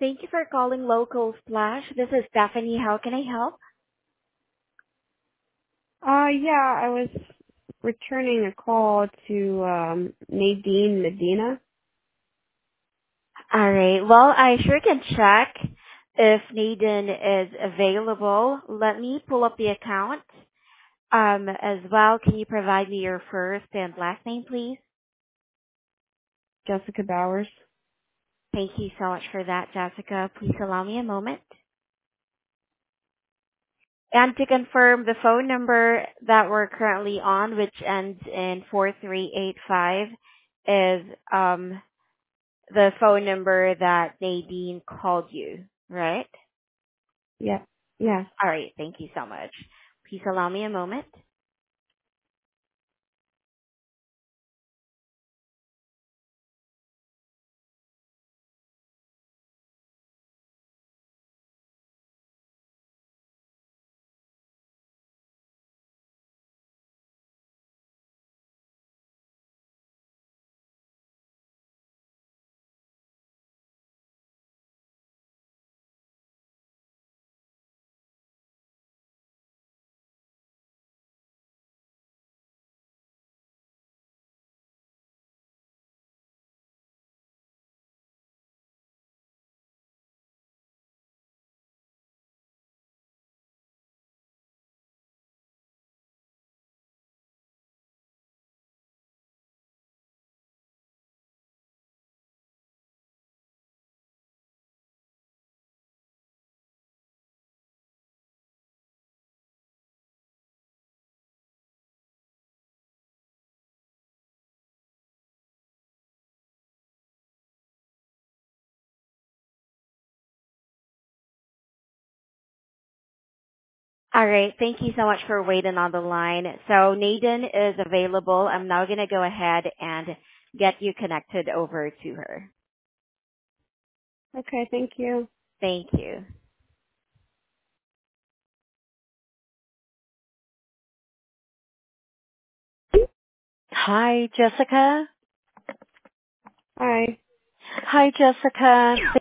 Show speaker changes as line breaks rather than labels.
Thank you for calling Local Splash. This is Stephanie. How can I help?
Yeah, I was returning a call to Nadine Medina.
All right. Well, I sure can check if Naden is available. Let me pull up the account. As well, can you provide me your first and last name, please?
Jessica Bowers.
Thank you so much for that, Jessica. Please allow me a moment. And to confirm the phone number that we're currently on, which ends in 4385, is the phone number that Nadine called you, right?
Yeah. Yes.
All right. Thank you so much. Please allow me a moment. All right. Thank you so much for waiting on the line. So Nadine is available. I'm now going to go ahead and get you connected over to her.
Okay, thank you.
Thank you. Hi, Jessica.
Hi.
Hi, Jessica.